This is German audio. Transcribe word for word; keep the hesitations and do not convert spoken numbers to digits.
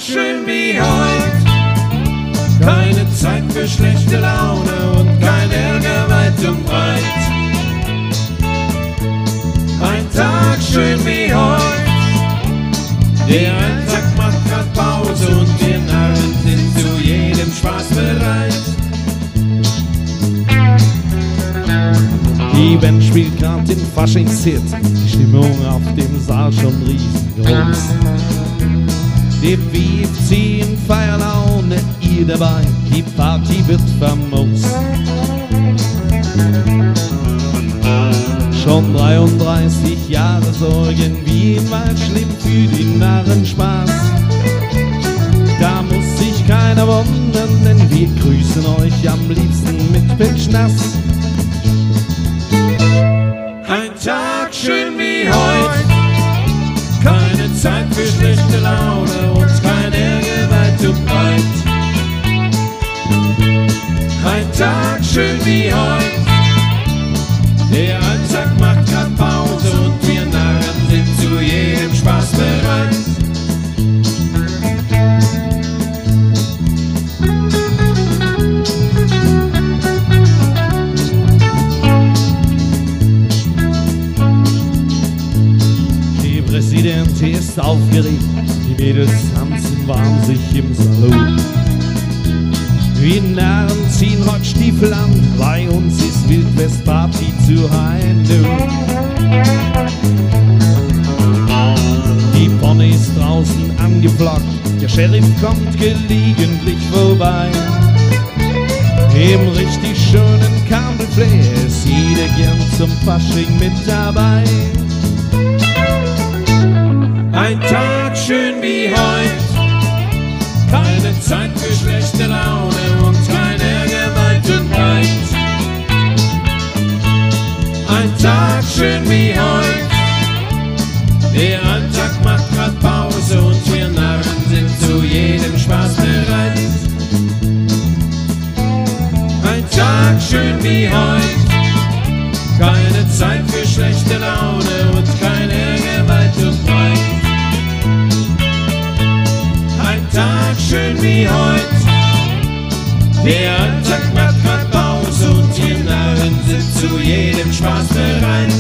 schön wie heut. Keine Zeit für schlechte Laune und kein Ärger weit und breit. Ein Tag schön wie heut. Der Alltag macht grad Pause und wir Narren sind zu jedem Spaß bereit. Die Band spielt grad den Faschingshit, die Stimmung auf dem Saal schon riesengroß. Die Beat ziehen Feierlaune, ihr dabei, die Party wird famos. Schon dreiunddreißig Jahre so irgendwie mal schlimm für die Narren Spaß. Da muss sich keiner wundern, denn wir grüßen euch am liebsten mit Pitschnass. Ein Tag schön wie heut. Keine Zeit für schlechte Laune und kein Ärger weit und breit. Ein Tag schön wie heut. Der Alltag macht grad Pause und wir Narren sind zu jedem Spaß bereit. Die Präsidentin ist aufgeregt, die Mädels tanzen warm sich im Salon. Wir Narren ziehen heute Stiefel an, bei uns ist Wildwestparty zu High Noon. Die Ponys draußen angeflockt, der Sheriff kommt gelegentlich vorbei. Im richtig schönen Campbell-Flair ist jeder gern zum Fasching mit dabei. Ein Tag schön wie heut. Keine Zeit für schlechte Laune und kein Ärger weit und breit. Ein Tag schön wie heut. Der Alltag macht grad Pause und wir Narren sind zu jedem Spaß bereit. Ein Tag schön wie heut. Keine Zeit für schlechte Laune und kein Ärger weit und breit. Ein Tag schön wie heut. Der Alltag macht grad Pause und wir Narren sind zu jedem Spaß bereit.